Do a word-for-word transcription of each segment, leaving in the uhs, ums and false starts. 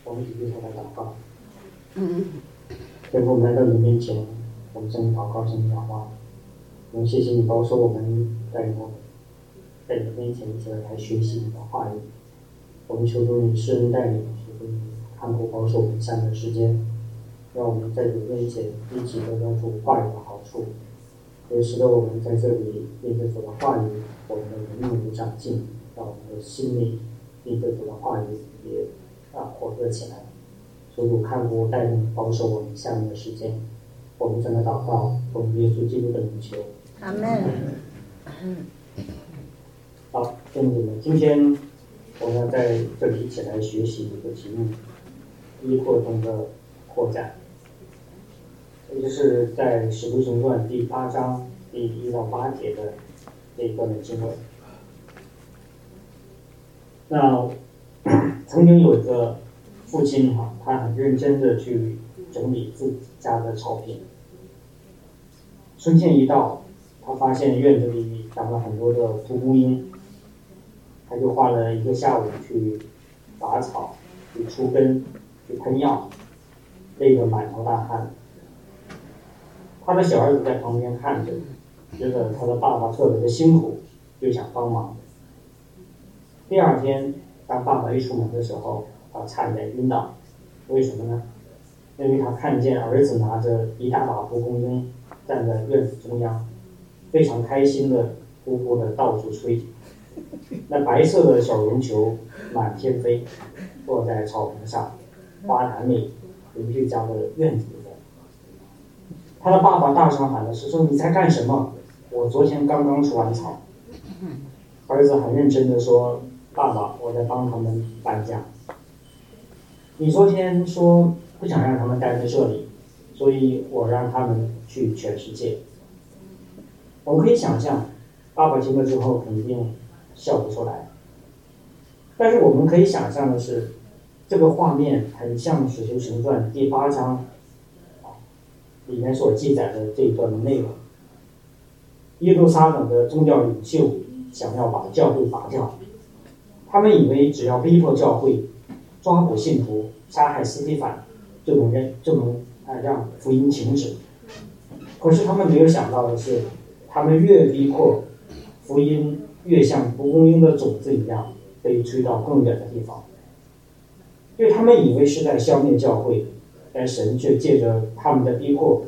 我们一起来祷告。嗯，天父，我们来到你面前，我们向你祷告，向你仰望。我们谢谢你保守我们在我在你面前一起来学习你的话语。我们求主你施恩带领，求主你看顾保守我们下面的时间，让我们在主面前一起得到主话语的好处，也使得我们在这里面对主的话语，我们的灵命长进，让我们的心里面对主的话语也啊活跃起来。求主看顾带领保守我们下面的时间。我们正在祷告，奉耶稣基督的名求。 阿门。 好，弟兄姊妹，今天我们要在这里一起来学习一个题目：逼迫中的扩展，也就是在《使徒行传》第八章第一到八节的这一段的经文。那曾经有一个父亲哈，他很认真的去整理自己家的草坪。春天一到，他发现院子里长了很多的蒲公英，他就花了一个下午去拔草、去除根、去喷药，累得满头大汗。他的小儿子在旁边看着，觉得他的爸爸特别的辛苦，就想帮忙。第二天，当爸爸一出门的时候，他差点晕倒。为什么呢？因为他看见儿子拿着一大把蒲公英站在院子中央，非常开心的呼呼的到处吹。那白色的小绒球满天飞，落在草坪上、花坛里、邻居家的院子里面。他的爸爸大声喊的是说：“你在干什么？我昨天刚刚除完草。”儿子很认真的说：“爸爸，我在帮他们搬家。你昨天说不想让他们待在这里，所以我让他们去全世界。”我们可以想象，爸爸听了之后肯定笑不出来。但是我们可以想象的是，这个画面很像《使徒行传》第八章里面所记载的这一段的内容。耶路撒冷的宗教领袖想要把教会拔掉，他们以为只要逼迫教会、抓捕信徒、杀害司提反，就能让就能啊让福音停止。可是他们没有想到的是，他们越逼迫，福音越像蒲公英的种子一样被吹到更远的地方。因为他们以为是在消灭教会，但神却借着他们的逼迫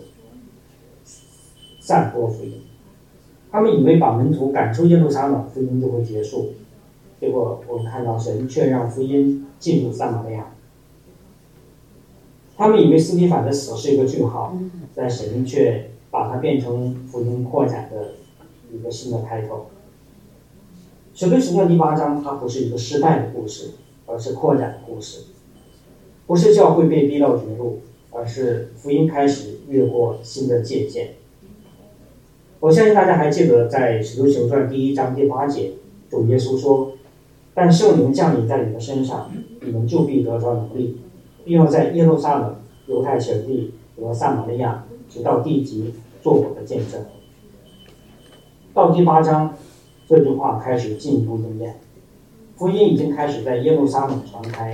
散播福音。他们以为把门徒赶出耶路撒冷，福音就会结束。结果我们看到神却让福音进入撒玛利亚。他们以为司提反的死是一个句号，但神却把它变成福音扩展的一个新的开头。使徒行传第八章，它不是一个失败的故事，而是扩展的故事。不是教会被逼到绝路，而是福音开始越过新的界限。我相信大家还记得，在使徒行传第一章第八节，主耶稣说：“但圣灵降临在你们身上，你们就必得着能力，并要在耶路撒冷、犹太全地和撒玛利亚，直到地极，做我的见证。”到第八章，这句话开始进一步应验，福音已经开始在耶路撒冷传开。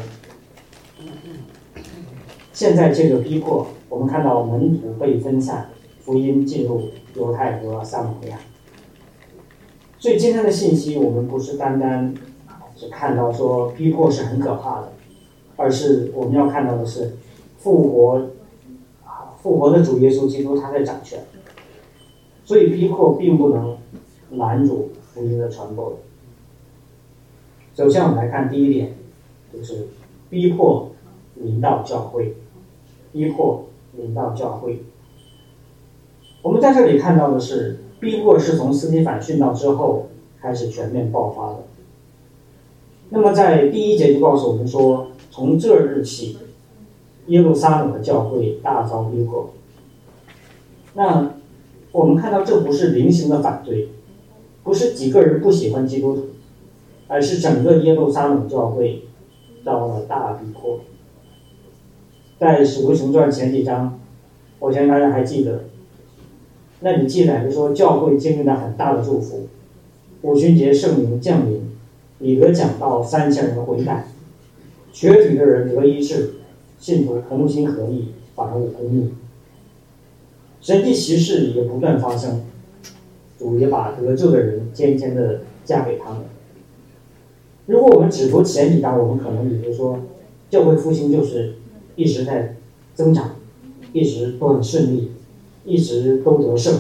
现在这个逼迫，我们看到门徒被分散，福音进入犹太和撒玛利亚。所以今天的信息，我们不是单单是看到说逼迫是很可怕的，而是我们要看到的是复活，复活的主耶稣基督他在掌权。所以逼迫并不能拦阻福音的传播。首先我们来看第一点，就是逼迫临到教会，逼迫临到教会。我们在这里看到的是，逼迫是从司提反殉道之后开始全面爆发的。那么在第一节就告诉我们说，从这日起，耶路撒冷的教会大遭逼迫。那我们看到这不是零星的反对，不是几个人不喜欢基督徒，而是整个耶路撒冷教会遭了大逼迫。在使徒行传前几章，我相信大家还记得，那里记载着说教会经历了很大的祝福，五旬节圣灵降临，彼得讲道三千人回改， 瘸腿的人得医治，信徒同心合意，反而无公义。神迹奇事也不断发生，主也把得救的人渐渐的加给他们。如果我们只读前几章，我们可能以为说教会复兴就是一直在增长，一直都很顺利，一直都得胜。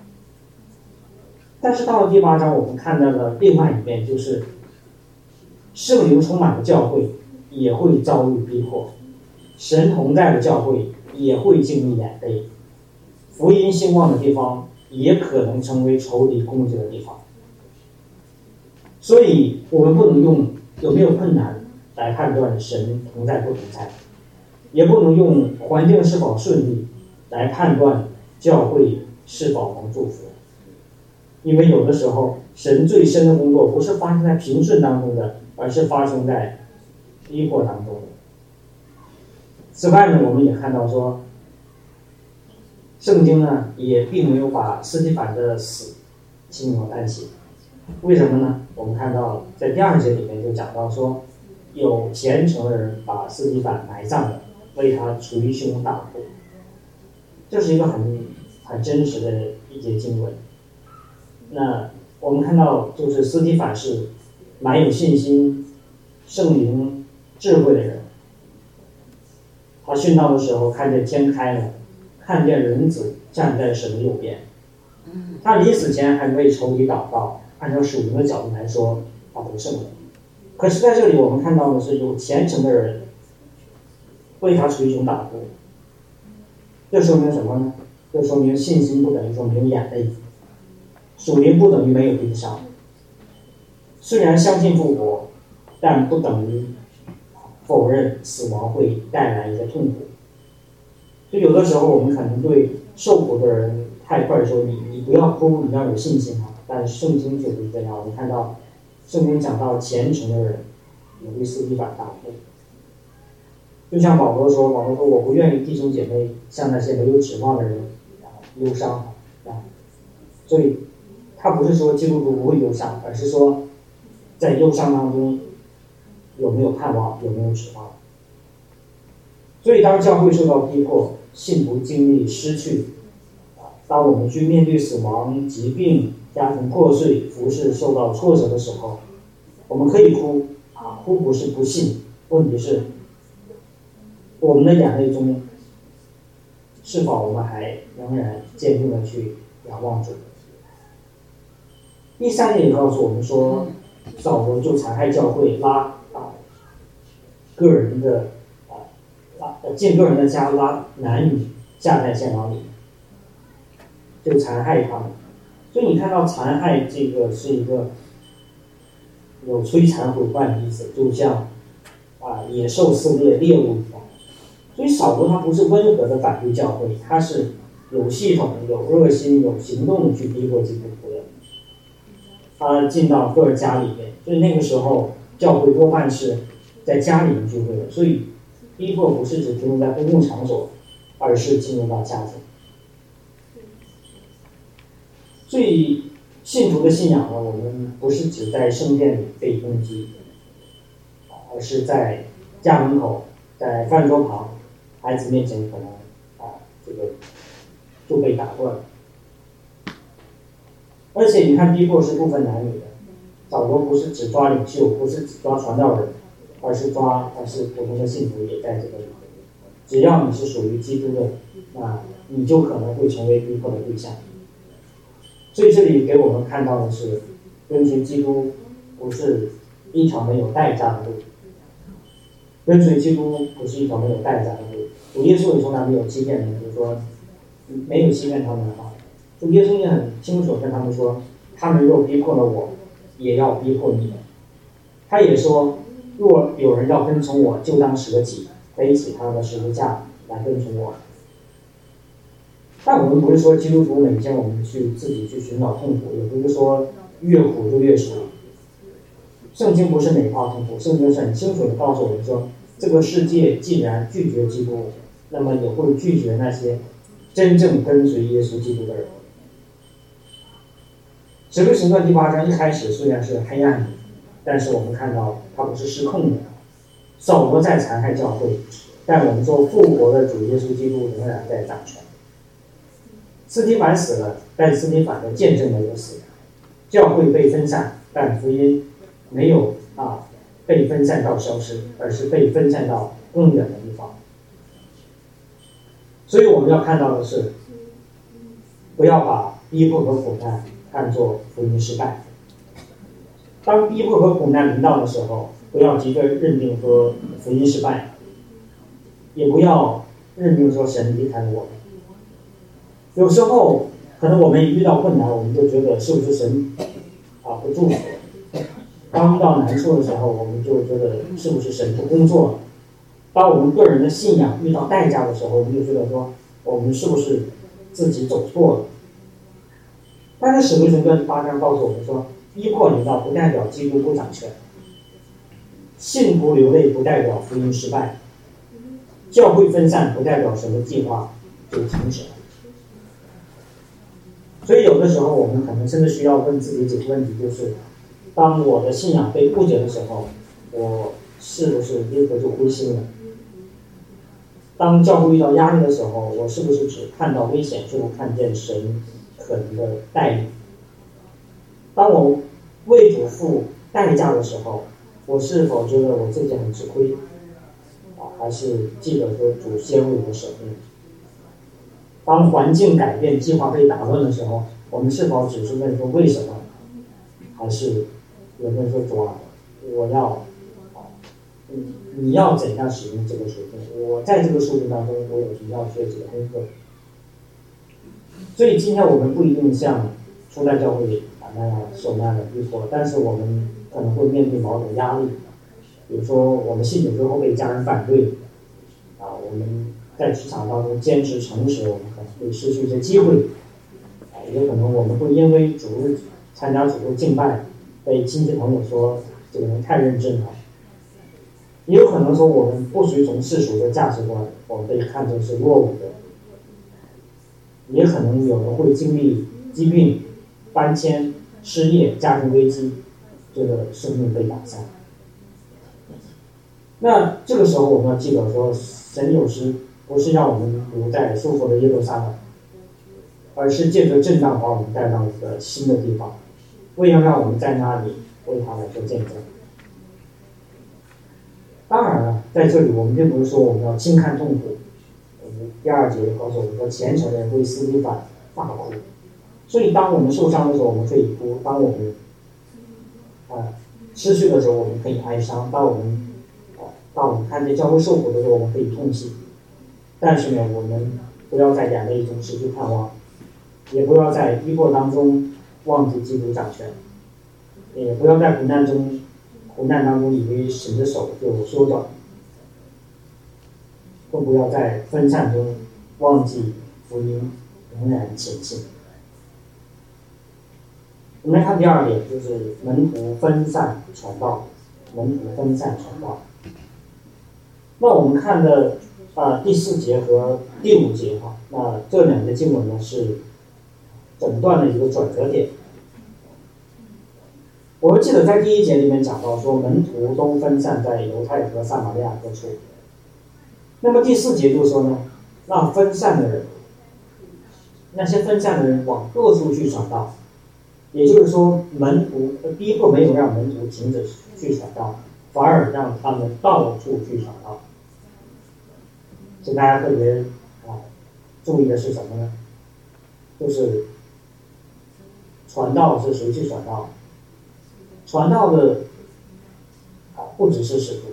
但是到了第八章，我们看到了另外一面，就是圣灵充满的教会也会遭遇逼迫，神同在的教会也会经历眼泪，福音兴旺的地方也可能成为仇敌攻击的地方。所以我们不能用有没有困难来判断神同在不同在，也不能用环境是否顺利来判断教会是否能祝福。因为有的时候神最深的工作不是发生在平顺当中的，而是发生在逼迫当中的。此外呢，我们也看到说圣经呢也并没有把司提反的死轻描淡写。为什么呢？我们看到在第二节里面就讲到说，有虔诚的人把司提反埋葬了，为他捶胸大哭。这是一个很很真实的一节经文。那我们看到就是司提反是蛮有信心、圣灵智慧的人。他殉道的时候看见天开了，看见人子站在神的右边。他临死前还为仇敌祷告，按照属灵的角度来说，他得胜了。可是在这里我们看到的是有虔诚的人为他捶胸大哭。这说明什么呢？这说明信心不等于说没有眼泪，属灵不等于没有悲伤。虽然相信复活，但不等于否认死亡会带来一些痛苦。所以有的时候我们可能对受苦的人太快说你你不要哭，你要有信心啊。但是圣经就不是这样，我们看到圣经讲到虔诚的人也为司提反大哭。就像保罗说，保罗说我不愿意弟兄姐妹像那些没有指望的人忧伤啊。所以他不是说基督徒不会忧伤，而是说在忧伤当中有没有盼望，有没有指望。所以当教会受到逼迫，信徒经历失去，当我们去面对死亡、疾病、家庭破碎、服事受到挫折的时候，我们可以哭啊，哭不是不信，问题是我们的眼泪中是否我们还仍然坚定的去仰望主。第三点也告诉我们说，扫罗就残害教会，拉啊个人的啊拉进个人的家，拉男女下在监牢里，就残害他们。所以你看到残害这个是一个有摧残毁坏的意思，就像啊野兽撕裂猎物一样。所以扫罗他不是温和的反对教会，他是有系统、有热心、有行动去逼迫基督徒的。他进到个人家里面，所以那个时候教会多半是在家里面聚会的，所以逼迫不是只停留在公共场所，而是进入到家庭。所以信徒的信仰呢，我们不是只在圣殿里被攻击，而是在家门口、在饭桌旁、孩子面前可能啊这个就被打断了。而且你看逼迫是不分男女的，扫罗不是只抓领袖，不是只抓传道人，而是抓而是普通的信徒也在这个里面。只要你是属于基督的，那你就可能会成为逼迫的对象。所以这里给我们看到的是，跟随基督不是一条没有代价的路，跟随基督不是一条没有代价的路。主耶稣也从来没有欺骗人，就是说没有欺骗他们的话。主耶稣也很清楚跟他们说，他们若逼迫了我，也要逼迫你们。他也说，若有人要跟从我，就当舍己，背起他的十字架来跟从我。但我们不是说基督徒每天我们去自己去寻找痛苦，也不是说越苦就越熟。圣经不是美化痛苦，圣经是很清楚的告诉我们说，这个世界既然拒绝基督，那么也会拒绝那些真正跟随耶稣基督的人。使徒行传第八章一开始虽然是黑暗的，但是我们看到它不是失控的， 扫罗在残害教会，但我们说复活的主耶稣基督仍然在掌权。司提反死了，但司提反的见证没有死，教会被分散，但福音没有啊被分散到消失，而是被分散到更远的地方。所以我们要看到的是，不要把逼迫和苦难看作福音失败。当逼迫和苦难临到的时候，不要急着认定说福音失败，也不要认定说神离开了我们。有时候可能我们遇到困难，我们就觉得是不是神啊不祝福？当遇到难处的时候，我们就觉得是不是神不工作了？当我们个人的信仰遇到代价的时候，我们就觉得说我们是不是自己走错了？但是使徒行传八章告诉我们说，逼迫临到不代表基督不掌权，信徒流泪不代表福音失败，教会分散不代表神的计划就停止了。所以有的时候我们可能甚至需要问自己几个问题，就是当我的信仰被误解的时候，我是不是立刻就灰心了？当教会遇到压力的时候，我是不是只看到危险，却不看见神可能的带领？当我为主付代价的时候，我是否觉得我自己很吃亏啊？还是记得说主先为我舍命？当环境改变、计划被打乱的时候，我们是否只是问说为什么？还是有人说主啊，我要啊，你你要怎样使用这个属性？我在这个属性当中，我有什么要学习的功课？所以今天我们不一定像初代教会啊那样受那样的逼迫，但是我们可能会面对某种压力，比如说我们信主之后被家人反对，啊，我们在职场当中坚持诚实，我们可能会失去一些机会，啊，也可能我们会因为主日参加主日敬拜，被亲戚朋友说这个人太认真了，也有可能说我们不随从世俗的价值观，我们被看成是落伍的，也可能有人会经历疾病、搬迁、失业、家庭危机，这个生命被打散。那这个时候我们要记得说，神有时不是让我们留在舒服的耶路撒冷，而是借着震荡把我们带到一个新的地方，为了让我们在那里为他来做见证。当然了，在这里我们并不是说我们要轻看痛苦。第二节告诉我们说，虔诚人为司提反大哭。所以当我们受伤的时候，我们可以哭；当我们啊失去的时候，我们可以哀伤；当我们啊当我们看见教会受苦的时候，我们可以痛惜。但是呢，我们不要在眼泪中失去盼望，也不要在逼迫当中忘记基督掌权，也不要在苦难中苦难当中以为神的手就缩短，更不要在分散中忘记福音仍然前进。我们来看第二点，就是门徒分散传道，门徒分散传道。那我们看的啊、呃、第四节和第五节哈，那这两个经文呢是整段的一个转折点。我们记得在第一节里面讲到说，门徒都分散在犹太和撒玛利亚各处。那么第四节就说呢，那分散的人，那些分散的人往各处去传道，也就是说，门徒逼迫没有让门徒停止去传道，反而让他们到处去传道。请大家特别啊注意的是什么呢？就是传道是谁去传道？传道的啊不只是使徒。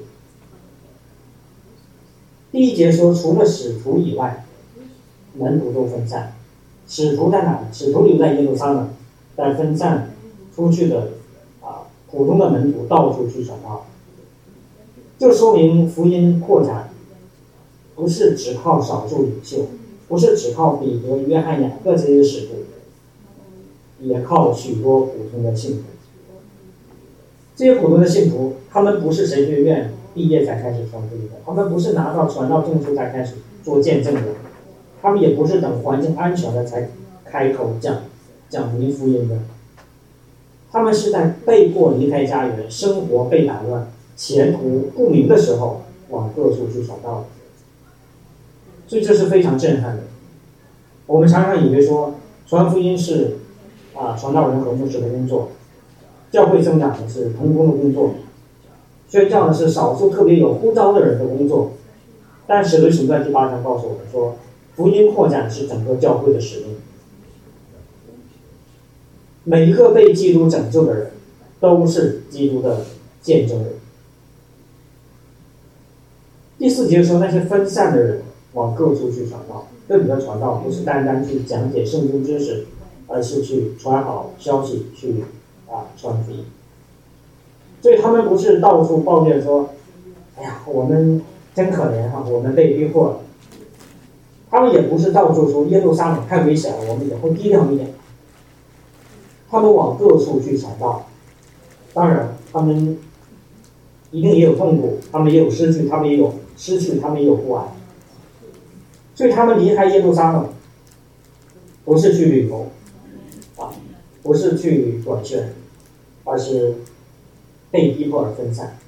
第一节说，除了使徒以外，门徒都分散。使徒在哪？使徒留在耶路撒冷，但分散出去的啊普通的门徒到处去传道。这说明福音扩展不是只靠少数领袖，不是只靠彼得、约翰、雅各这些使徒，也靠许多普通的信徒。这些普通的信徒，他们不是神学院毕业才开始传福音的，他们不是拿到传道证书才开始做见证的，他们也不是等环境安全了才开口讲讲明福音的，他们是在被迫离开家园，生活被打乱， 前途不明的时候往各处去传道，所以这是非常震撼的。我们常常以为说传福音是啊传道人和牧师的工作，教会增长的是同工的工作，宣教的是少数特别有呼召的人的工作。但使徒行传第八章告诉我们说，福音扩展是整个教会的使命。每一个被基督拯救的人都是基督的见证人。第四节说，那些分散的人往各处去传道。这里的传道不是单单去讲解圣经知识，而是去传好消息，去啊传福音。所以他们不是到处抱怨说，哎呀，我们真可怜啊，我们被逼迫了。他们也不是到处说耶路撒冷太危险了，我们以后低调一点。他们往各处去传道，当然他们一定也有痛苦，他们也有失去，他们也有失去，他们也有不安。所以他们离开耶路撒冷，不是去旅游啊，不是去短宣，而是被逼迫而分散。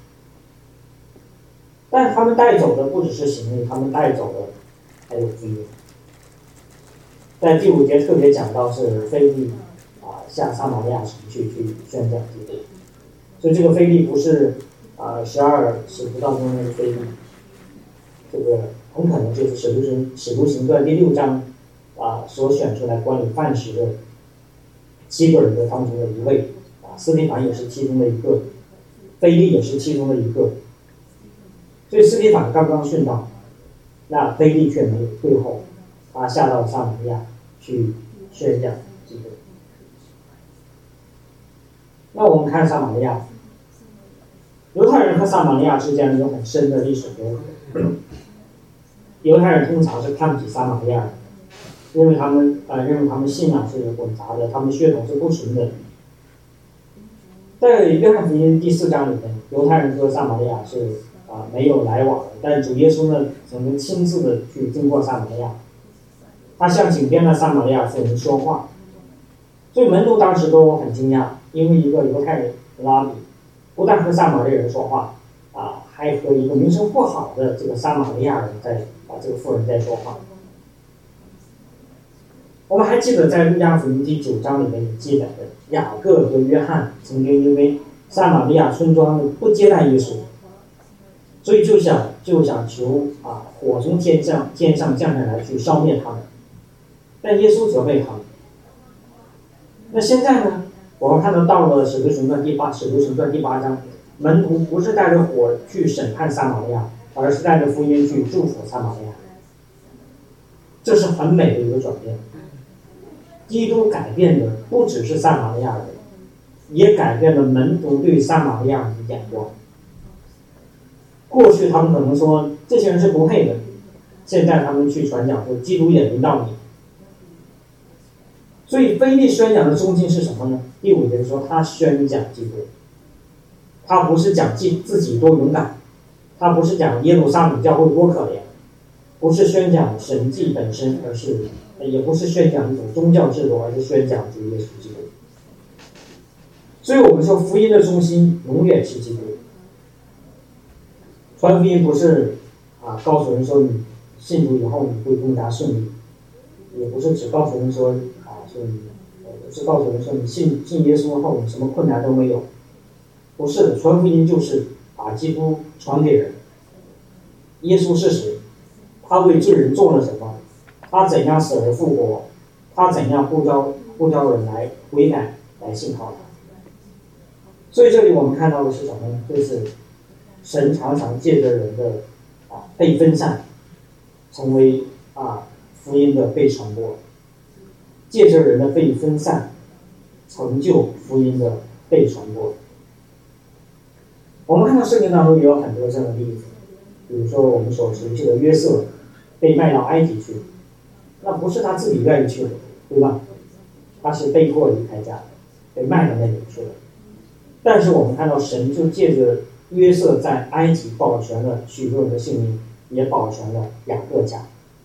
但他们带走的不只是行李，他们带走的还有福音。在第五节特别讲到是腓利啊下撒玛利亚城去去宣讲基督，所以这个腓利不是啊十二使徒当中那个腓利，这个很可能就是使徒行使徒行传第六章啊所选出来管理饭食的七个人的当中的一位啊，司提反也是其中的一个，腓利也是其中的一个。所以司提反刚刚殉道，那腓利却没有退后，他下到撒玛利亚去宣讲基督。那我们看撒玛利亚，犹太人和撒玛利亚之间有很深的历史隔阂。犹太人通常是看不起撒玛利亚人，因为他们呃认为他们信仰是混杂的，他们血统是不纯的。在约翰福音第四章里面，犹太人和撒玛利亚是啊没有来往的，但主耶稣呢曾经亲自的去经过撒玛利亚，他向井边的撒玛利亚妇人说话，所以门徒当时都很惊讶，因为一个犹太人拉比不但和撒玛利亚人说话啊，还和一个名声不好的这个撒玛利亚人在啊这个妇人在说话。我们还记得在路加福音第九章里面有记载的，雅各和约翰曾经因为撒玛利亚村庄不接待耶稣，所以就想就想求啊火从天上天上降下来去烧灭他们，但耶稣责备他们。那现在呢，我们看到到了使徒行传第八使徒行传第八章，门徒不是带着火去审判撒玛利亚，而是带着福音去祝福撒玛利亚，这是很美的一个转变。基督改变的不只是撒玛利亚人，也改变了门徒对撒玛利亚人的眼光。过去他们可能说这些人是不配的，现在他们去传讲说基督也临到你。所以腓利宣讲的中心是什么呢？第五节说他宣讲基督，他不是讲自己多勇敢，他不是讲耶路撒冷教会多可怜，不是宣讲神迹本身，而是也不是宣讲一种宗教制度，而是宣讲主耶稣基督。所以我们说福音的中心永远是基督。传福音不是啊告诉人说你信主以后你会更加顺利，也不是只告诉人说啊说你呃只告诉人说你信信耶稣后你什么困难都没有。不是的，传福音就是把基督传给人。耶稣是谁？他为罪人做了什么？他怎样死而复活？他怎样呼召呼召人来悔改来信靠他？所以这里我们看到的是什么呢？就是神常常借着人的啊被分散，成为啊福音的被传播，借着人的被分散，成就福音的被传播。我们看到圣经当中也有很多这样的例子，比如说我们所熟悉的约瑟被卖到埃及去，那不是他自己愿意去的，对吧？他是被迫离开家，被卖到那里去了。但是我们看到神就借着约瑟在埃及保全了许多人的性命，也保全了雅各家。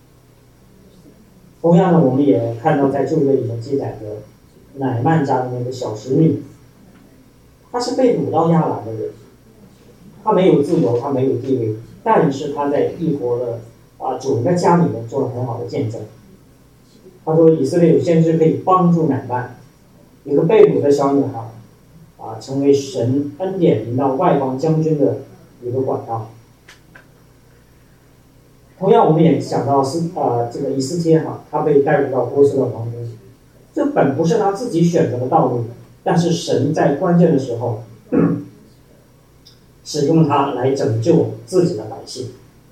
同样的，我们也看到在旧约里面记载的乃曼家的那个小使女，她是被掳到亚兰的人， 他没有自由，他没有地位，但是他在异国的啊主人的家里面做了很好的见证。他说以色列有先知可以帮助乃畚，一个被掳的小女孩啊，成为神恩典临到外邦将军的一个管道。同样，我们也想到斯啊这个以斯帖哈，他被带入到波斯的皇宫，这本不是他自己选择的道路，但是神在关键的时候使用他来拯救自己的百姓。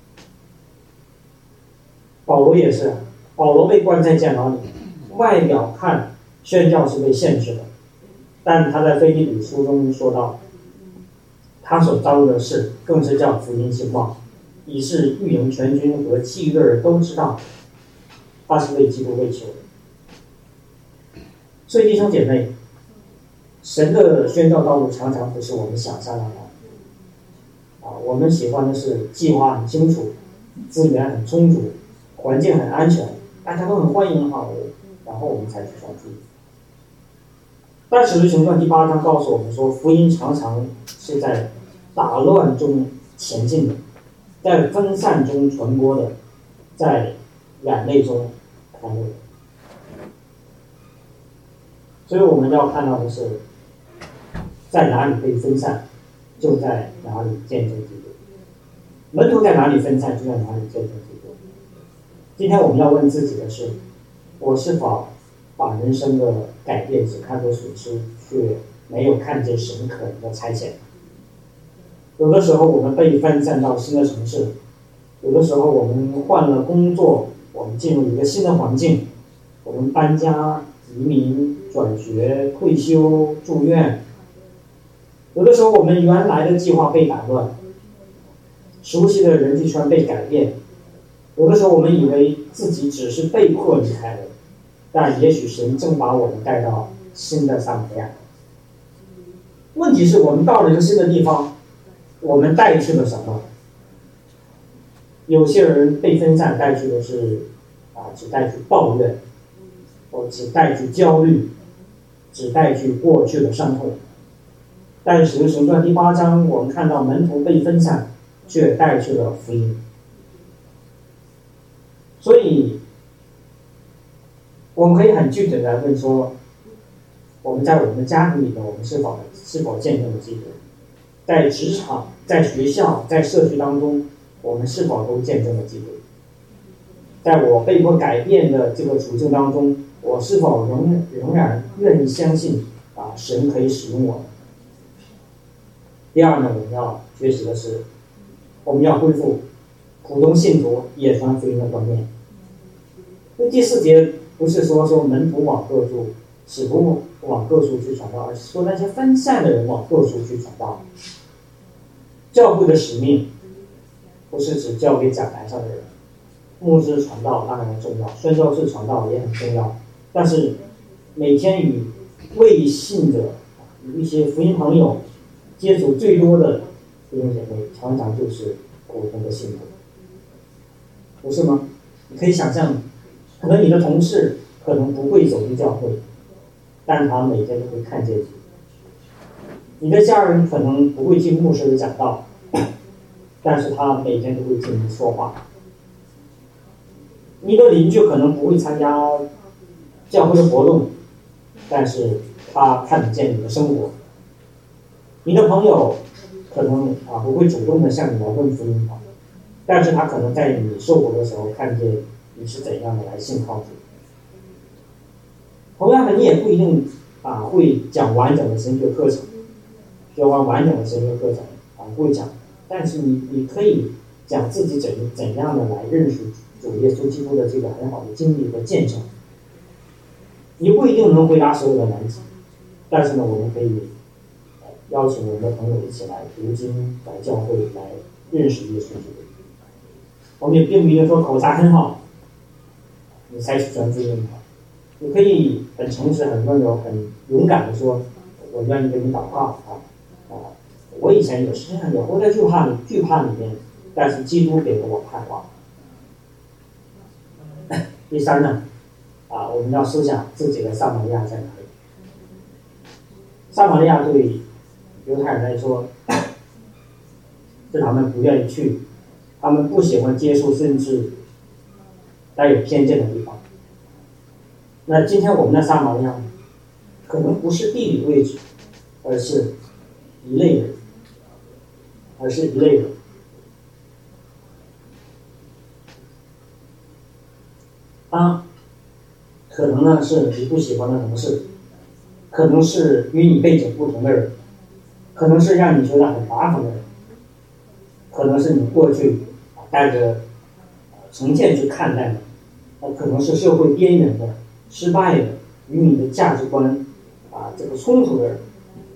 保罗也是，保罗被关在监牢里，外表看宣教是被限制的，但他在腓立比书中说到，他所遭遇的事更是叫福音兴旺，以致御营全军和祭律人都知道他是为基督被囚的。所以弟兄姐妹，神的宣教道路常常不是我们想象的啊，我们喜欢的是计划很清楚，资源很充足，环境很安全，大家都很欢迎哈，然后我们才去传福音。但使徒行传第八章告诉我们说，福音常常是在打乱中前进的，在分散中传播的，在眼泪中开路的。所以我们要看到的是，在哪里被分散，就在哪里见证基督。门徒在哪里分散，就在哪里见证基督。今天我们要问自己的是，我是否把人生的改变只看作损失，却没有看见神可能的差遣？有的时候我们被分散到新的城市，有的时候我们换了工作，我们进入一个新的环境，我们搬家、移民、转学、退休、住院。有的时候我们原来的计划被打乱，熟悉的人际圈被改变。有的时候我们以为自己只是被迫离开了，但也许神正把我们带到新的撒玛利亚。问题是我们到了一个新的地方，我们带去了什么？有些人被分散带去的是啊，只带去抱怨，或只带去焦虑，只带去过去的伤痛。但使徒行传第八章，我们看到门徒被分散，却带去了福音。所以，我们可以很具体的来问说，我们在我们的家庭里面，我们是否是否见证了基督？在职场、在学校、在社区当中，我们是否都见证了基督？在我被迫改变的这个处境当中，我是否仍仍然愿意相信啊，神可以使用我？第二呢，我们要学习的是，我们要恢复普通信徒也传福音的观念。因为第四节不是说说门徒往各处，使徒往各处去传道，而是说那些分散的人往各处去传道。教会的使命不是只交给讲台上的人，牧师传道当然重要，宣教士传道也很重要，但是每天与未信者、与一些福音朋友接触最多的弟兄姐妹，常常就是普通的信徒，不是吗？你可以想象，可能你的同事可能不会走进教会，但他每天都会看见你。你的家人可能不会听牧师的讲道，但是他每天都会听你说话。你的邻居可能不会参加教会的活动，但是他看得见你的生活。你的朋友可能啊不会主动的向你来问福音，但是他可能在你受苦的时候看见你是怎样的来信靠主。同样的，你也不一定啊会讲完整的神学课程，学完完整的神学课程啊不会讲，但是你你可以讲自己怎怎样的来认识主耶稣基督的这个很好的经历和见证。你不一定能回答所有的难题，但是呢，我们可以邀请我们的朋友一起来读经、来教会、来认识耶稣基督。我们也并不一定说口才很好，你才去传福音。你可以很诚实、很温柔、很勇敢的说：“我愿意给你祷告啊啊！我以前也是这样，也活在惧怕里、惧怕里面，但是基督给了我盼望。”第三呢，啊，我们要思想自己的撒玛利亚在哪里？撒玛利亚对犹太人来说， 是他们不愿意去，他们不喜欢接触甚至带有偏见的地方。那今天我们的撒玛利亚可能不是地理位置，而是一类人，而是一类人。啊，可能呢是你不喜欢的同事，可能是与你背景不同的人，可能是让你觉得很麻烦的人，可能是你过去带着成见去看待的，呃，可能是社会边缘的、失败的、与你的价值观啊这个冲突的人。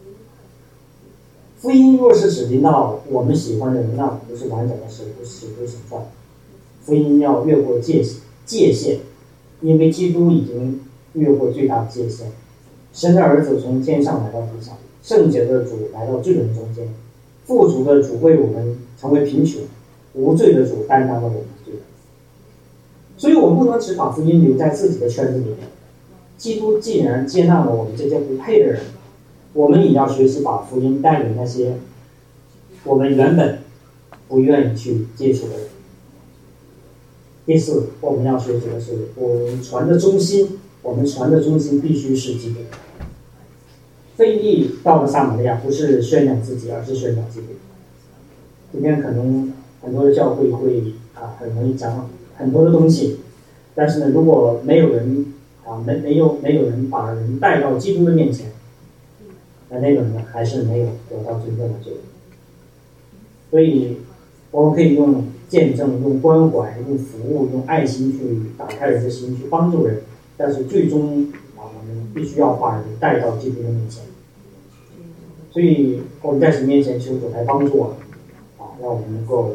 福音若是只临到我们喜欢的人，那不是完整的使徒使徒行传。福音要越过界界限，因为基督已经越过最大的界限。神的儿子从天上来到地上，圣洁的主来到罪人中间，富足的主为我们成为贫穷，无罪的主担当了我们的罪。所以我们不能只把福音留在自己的圈子里面。基督既然接纳了我们这些不配的人，我们也要学习把福音带给那些我们原本不愿意去接触的人。第四，我们要学习的是，我们传的中心，我们传的中心必须是基督。腓利到了撒玛利亚，不是宣扬自己，而是宣扬基督。今天可能很多的教会会啊很容易讲很多的东西，但是呢，如果没有人啊没没有没有人把人带到基督的面前，那那个人呢还是没有得到真正的救恩。所以我们可以用见证、用关怀、用服务、用爱心去打开人的心，去帮助人，但是最终啊，我们必须要把人带到基督的面前。所以我们在神面前求主来帮助我们，啊，让我们能够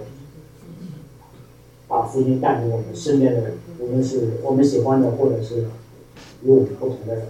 把福音带给我们身边的人，无论是我们喜欢的，或者是与我们不同的人。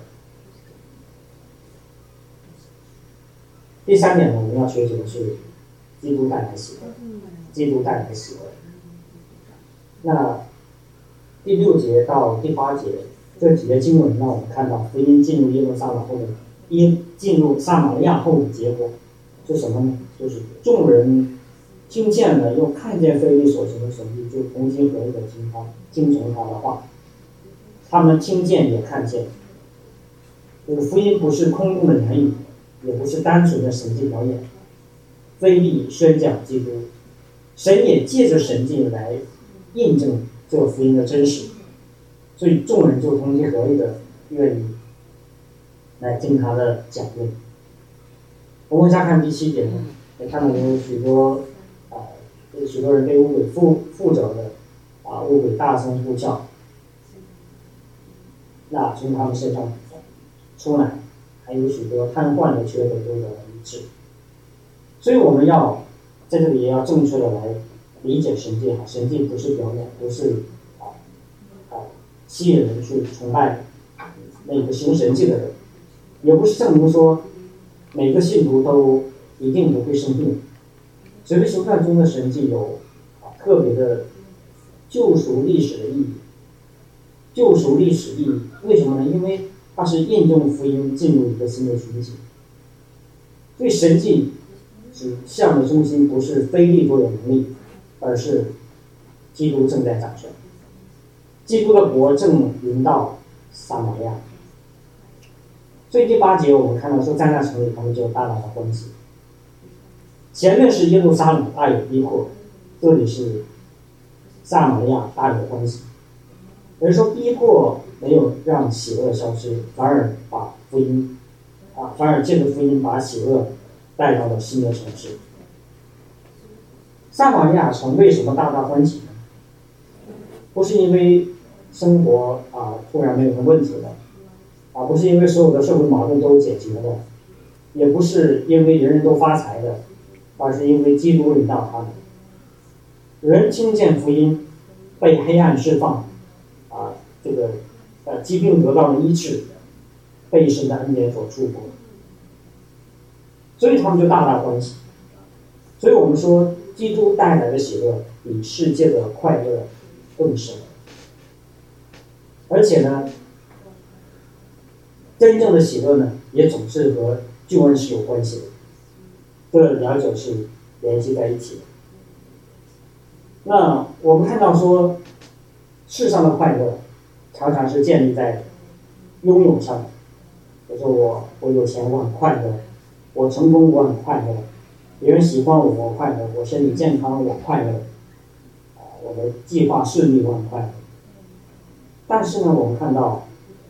第三点呢，我们要学习的是基督带来喜乐，基督带来喜乐。那第六节到第八节这几节经文让我们看到福音进入耶路撒冷后的因进入撒玛利亚后的结果是什么呢？就是众人听见了又看见腓利所行的神迹，就同心合意的听他听从他的话。他们听见也看见，这个福音不是空洞的言语，也不是单纯的神迹表演。腓利宣讲基督，神也借着神迹来印证这个福音的真实，所以众人就同心合意的愿意来听他的讲论。我们再看第七节呢，也看到有许多啊、呃，许多人被污鬼附附着的啊，污鬼大声呼叫，那从他们身上出来，还有许多瘫痪的、瘸腿都得医治。所以我们要在这里也要正确的来理解神迹哈，神迹不是表演，不是啊啊吸引人去崇拜那个行神迹的人，也不是证明说每个信徒都一定不会生病。使徒行传中的神迹有啊特别的救赎历史的意义，救赎历史意义为什么呢？因为它是印证福音进入一个新的群体。所以神迹指向的中心不是非利多有能力，而是基督正在掌权，基督的国正临到撒玛利亚。所以第八节我们看到说，在那城里他们就大大的欢喜。前面是耶路撒冷大有逼迫，这里是撒玛利亚大有欢喜。有人说逼迫没有让喜乐消失，反而把福音啊，反而借着福音把喜乐带到了新的城市。撒玛利亚城为什么大大欢喜呢？不是因为生活啊突然没有什么问题了，啊不是因为所有的社会矛盾都解决了，也不是因为人人都发财了，而是因为基督领导他们。人听见福音，被黑暗释放，啊这个呃疾病得到了医治，被神的恩典所祝福，所以他们就大大欢喜。所以我们说，基督带来的喜乐比世界的快乐更深。而且呢，真正的喜乐呢，也总是和救恩是有关系的，这两者是联系在一起的。 那我们看到说，世上的快乐常常是建立在拥有上的。比如说我我有钱我很快乐，我成功我很快乐，别人喜欢我我快乐，我身体健康我快乐，我的计划顺利我很快乐。但是呢，我们看到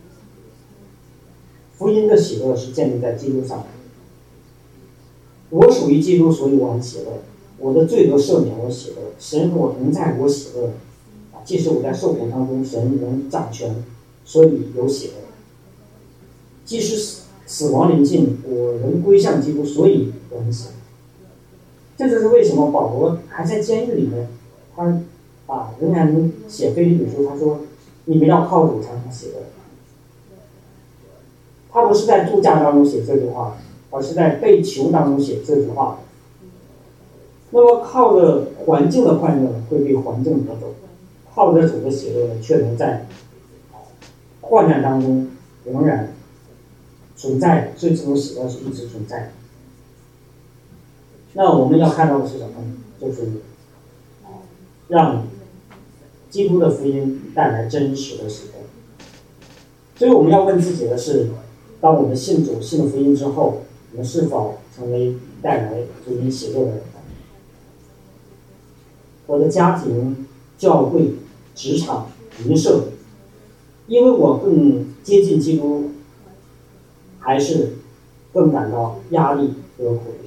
福音的喜乐是建立在基督上的。我属于基督，所以我很喜乐。我的罪得赦免，我喜乐；神和我同在，我喜乐。啊，即使我在受苦当中，神能掌权，所以有喜乐。即使死死亡临近，我仍归向基督，所以我很喜乐。这就是为什么保罗还在监狱里面，他啊仍然能写腓立比书，他说：“你们要靠主才能喜乐。”他不是在度假当中写这句话，而是在被囚当中写这句话。那么靠着环境的快乐会被环境夺走，靠着主的喜乐却能在患难当中仍然存在，所以这种喜乐是一直存在的。那我们要看到的是什么呢？就是让基督的福音带来真实的喜乐。所以我们要问自己的是，当我们信主信了福音之后，我们是否成为带来福音喜乐的人？我的家庭、教会、职场、邻舍，因为我更接近基督，还是更感到压力和苦累？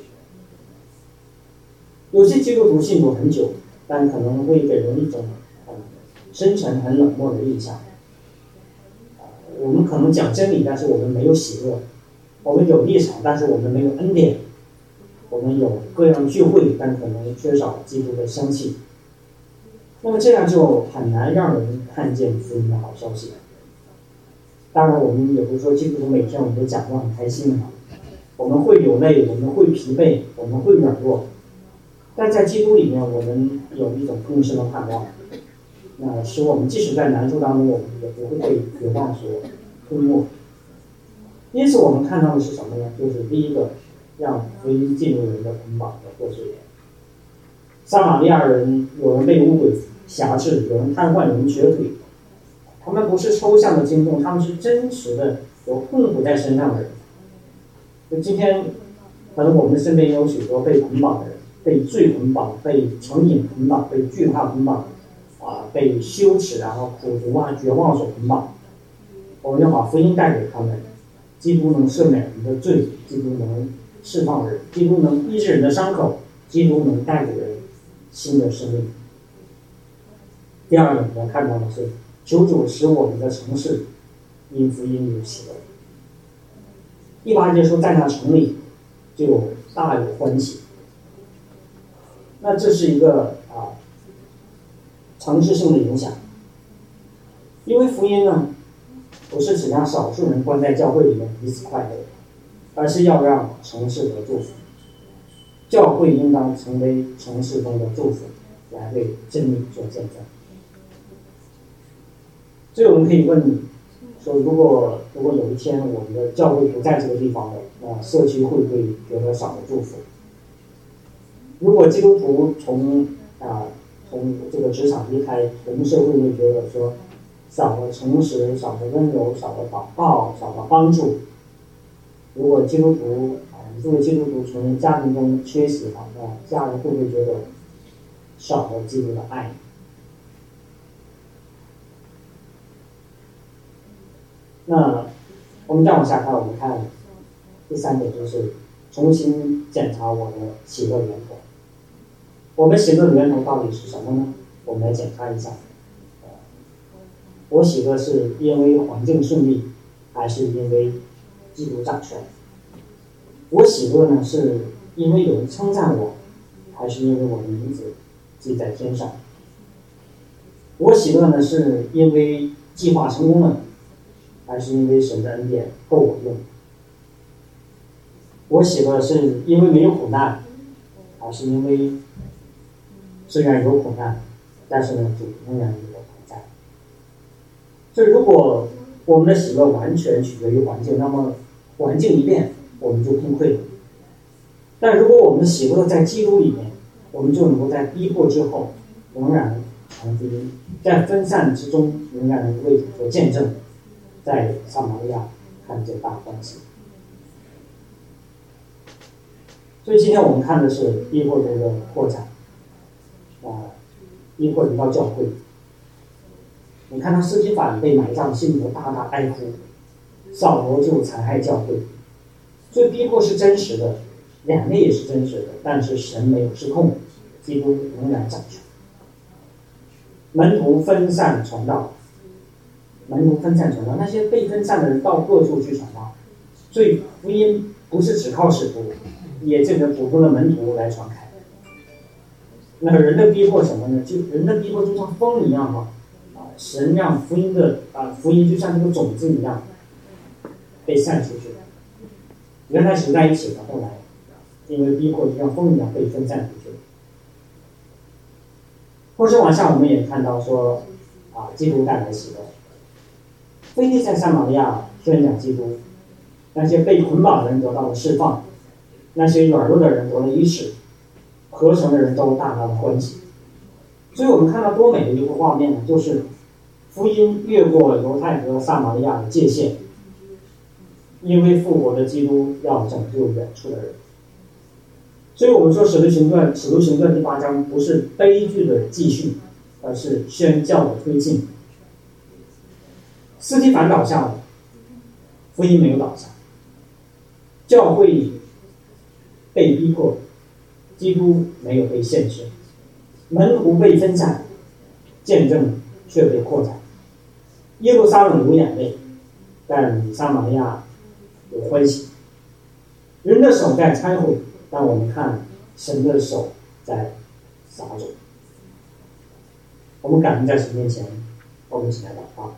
有些基督徒信主很久，但可能会给人一种很深沉、很冷漠的印象。我们可能讲真理，但是我们没有喜乐；我们有立场，但是我们没有恩典；我们有各样聚会，但可能缺少基督的香气。那么这样就很难让人看见福音的好消息。当然，我们也不是说基督徒每天我们都讲得很开心啊，我们会流泪，我们会疲惫，我们会软弱，但在基督里面，我们有一种更深的盼望，那使我们即使在难处当中，我们也不会被绝望所吞没。因此，我们看到的是什么呢？就是第一个，让福音进入人的捆绑的破碎。撒玛利亚人，有人被污鬼辖制，有人瘫痪，有人瘸腿，他们不是抽象的惊动，他们是真实的有痛苦在身上的人。就今天，可能我们的身边有许多被捆绑的人，被罪捆绑，被成瘾捆绑，被惧怕捆绑，啊，被羞耻然后苦毒啊、绝望所捆绑。我们要把福音带给他们，基督能赦免人的罪，基督能释放人，基督能医治人的伤口，基督能带给人新的生命。第二个，我们看到的是，求主使我们的城市因福音有喜乐。第八节说，在那城里就大有欢喜。那这是一个啊城市性的影响，因为福音呢，不是只让少数人关在教会里面彼此快乐，而是要让城市得祝福。教会应当成为城市中的祝福，来为真理做见证。所以我们可以问你说，如果如果有一天我们的教会不在这个地方了，那社区会不会觉得少了祝福？如果基督徒从啊从这个职场离开，我们社会会觉得说少了诚实，少了温柔，少了祷告，少了帮助。如果基督徒啊，作为基督徒从家庭中缺席了，那家人会不会觉得少了基督的爱？那我们再往下看，我们看第三点，就是重新检查我的喜乐源头。我们喜乐的源头到底是什么呢？我们来检查一下。我喜乐是因为环境顺利，还是因为基督掌权？我喜乐呢，是因为有人称赞我，还是因为我的名字记在天上？我喜乐呢，是因为计划成功了，还是因为神的恩典够我用？我喜乐是因为没有苦难，还是因为虽然有苦难，但是呢，主仍然与我同在？所以，如果我们的喜乐完全取决于环境，那么环境一变，我们就崩溃了。但如果我们的喜乐在基督里面，我们就能够在逼迫之后， 仍然传福音，在分散之中仍然能为主做见证，在撒玛利亚看见大欢喜。所以今天我们看的是逼迫中的扩展，啊，逼迫临到教会。你看他司提反被埋葬，心里头大大哀哭，扫罗就残害教会。所以逼迫是真实的，两个也是真实的，但是神没有失控，基督仍然掌权。门徒分散传道，门徒分散传道，那些被分散的人到各处去传道，所以福音不是只靠使徒，也这个普通的门徒来传开。那人的逼迫什么呢？就人的逼迫就像风一样嘛，啊，神让福音的啊福音就像这个种子一样被散出去。原来是在一起的，后来因为逼迫就像风一样被分散出去。或者往下我们也看到说，啊，基督带来喜乐。腓利在撒玛利亚宣讲基督，那些被捆绑的人得到了释放，那些软弱的人得了医治，合成的人都大大的欢喜。所以我们看到多美的一个画面呢，就是福音越过犹太和撒玛利亚的界限，因为复活的基督要拯救远处的人。所以我们说使徒行传使徒行传第八章不是悲剧的继续，而是宣教的推进。司提反倒下了，福音没有倒下，教会被逼迫，基督没有被限制，门徒被分散，见证却被扩展。耶路撒冷流眼泪，但撒玛利亚有欢喜。人的手在拆毁，但我们看神的手在撒种。我们感恩在神面前，我们一起来祷告。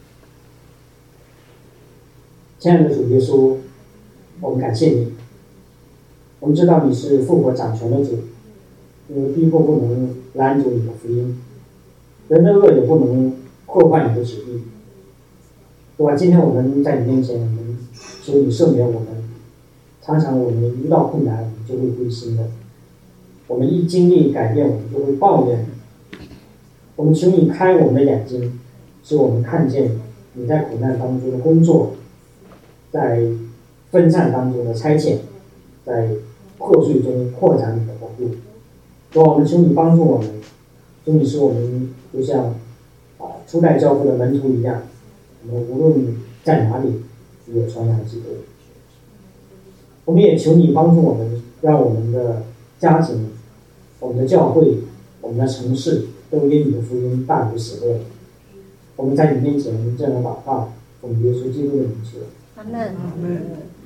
亲爱的主耶稣，我们感谢你。我们知道你是复活掌权的主，因为逼迫不能拦阻你的福音，人的恶也不能破坏你的旨意。对吧？今天我们在你面前，我们求你赦免我们。常常我们遇到困难，我们就会灰心的；我们一经历改变，我们就会抱怨。我们求你开我们的眼睛，使我们看见你在苦难当中的工作，在分散当中的差遣，在破碎中扩展你的国度。主，我们求你帮助我们，求你使我们就像啊初代教父的门徒一样，我们无论在哪里也传扬基督。我们也求你帮助我们，让我们的家庭、我们的教会、我们的城市都因你的福音大有喜乐。我们在你面前这样祷告，奉耶稣基督的名求。 阿门。